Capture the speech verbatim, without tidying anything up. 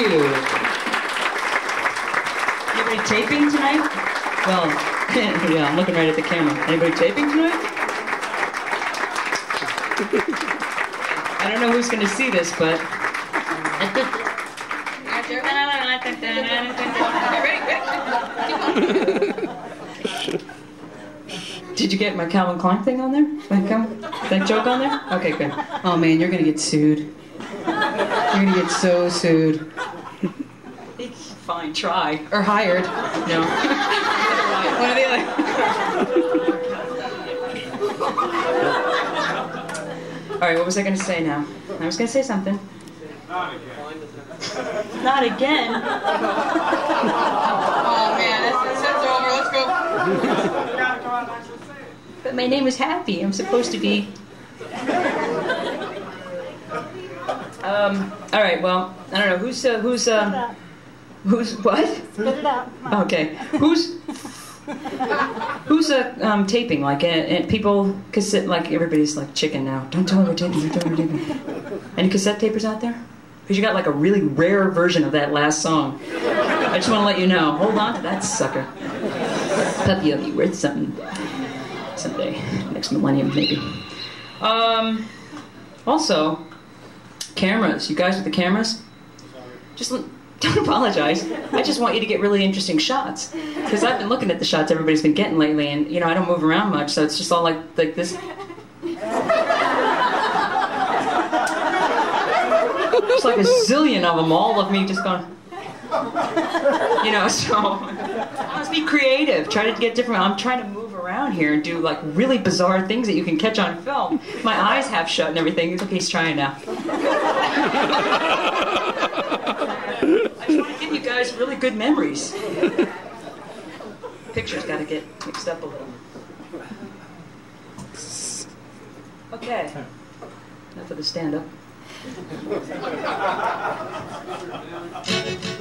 you. Anybody taping tonight? Well, yeah, I'm looking right at the camera. Anybody taping tonight? I don't know who's going to see this, but... Did you get my Calvin Klein thing on there? That, Calvin, that joke on there? Okay, good. Oh man, you're gonna get sued. You're gonna get so sued. Fine, try. Or hired. No. One or the other. Alright, what was I gonna say now? I was gonna say something. Not again. Not again? Oh man, that's, that's over. Let's go. But my name is Happy. I'm supposed to be... Um, alright, well, I don't know. Who's, uh, who's, uh... Who's, what? Spit it out. Come on. Okay. Who's... Who's, uh, um, taping? Like, and, and people cassette, like, everybody's like chicken now. Don't tell me we're taping, don't tell me we're taping. Any cassette tapers out there? Because you got like a really rare version of that last song. I just want to let you know. Hold on to that sucker. Puppy will be worth something. Someday. Next millennium, maybe. Um, also, cameras. You guys with the cameras? Just don't apologize. I just want you to get really interesting shots. Because I've been looking at the shots everybody's been getting lately, and, you know, I don't move around much, so it's just all like, like this. There's like a zillion of them, all of me just going, you know, so let's be creative. Try to get different. I'm trying to move around here and do like really bizarre things that you can catch on film. My eyes half shut and everything. Okay, he's trying now. I just want to give you guys really good memories. Pictures got to get mixed up a little. Okay, enough of the stand-up.